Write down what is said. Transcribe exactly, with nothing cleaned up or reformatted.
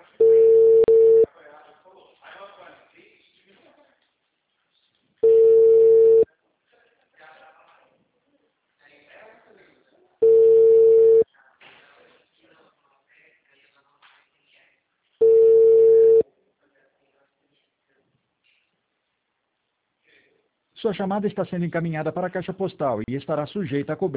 Sua chamada está sendo encaminhada para a caixa postal e estará sujeita a cobrança.